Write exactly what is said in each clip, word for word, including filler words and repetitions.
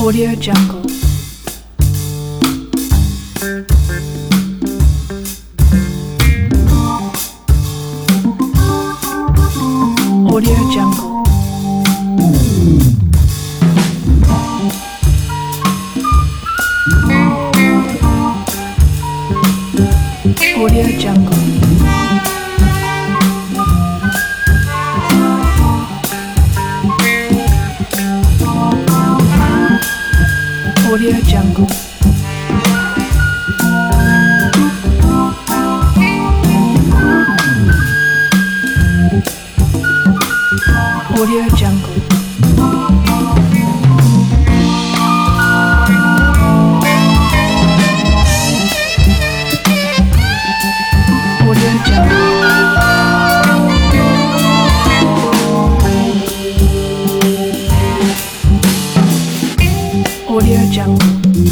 Audio Jungle. Audio Jungle. Audio Jungle. Audio Jungle. Audio Jungle. Audio Jungle. Audio Jungle.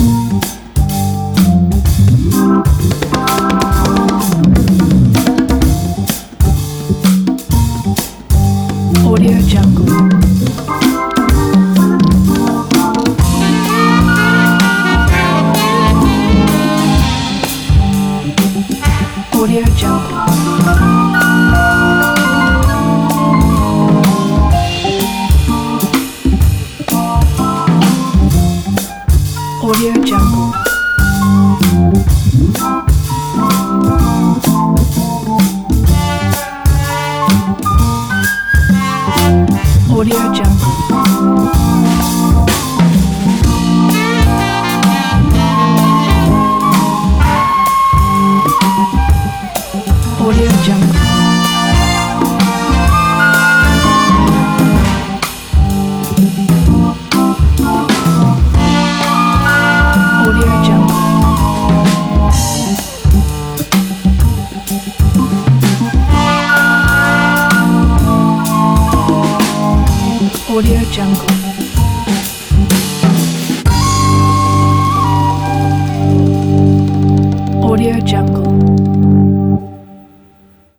Audio Jungle. Audio Jungle. Audio Jungle. Audio Jungle. Audio Jungle. Audio Jungle. Audio Jungle.